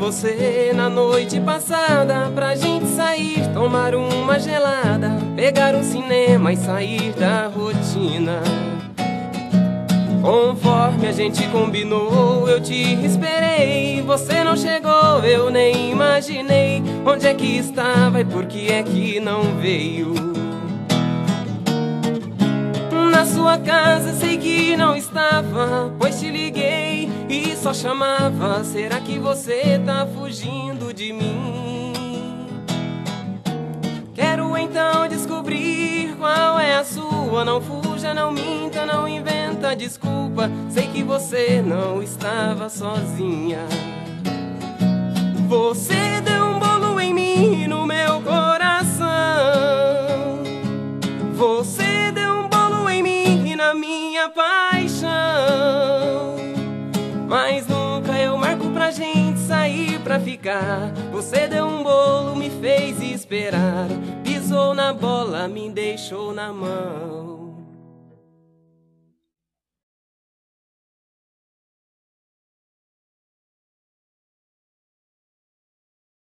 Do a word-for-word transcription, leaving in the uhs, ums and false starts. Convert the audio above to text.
você na noite passada pra gente sair, tomar uma gelada, pegar um cinema e sair da rotina. Conforme a gente combinou, eu te esperei. Você não chegou, eu nem imaginei onde é que estava e por que é que não veio. Na sua casa sei que não estava, pois te liguei e só chamava. Será que você tá fugindo de mim? Quero então descobrir qual é a sua. Não fuja, não minta, não inventa desculpa. Sei que você não estava sozinha. Você deu um bolo em mim e no meu coração. Você deu um bolo em mim e na minha paixão. Mas nunca eu marco pra gente sair pra ficar. Você deu um bolo, me fez esperar. Pisou na bola, me deixou na mão.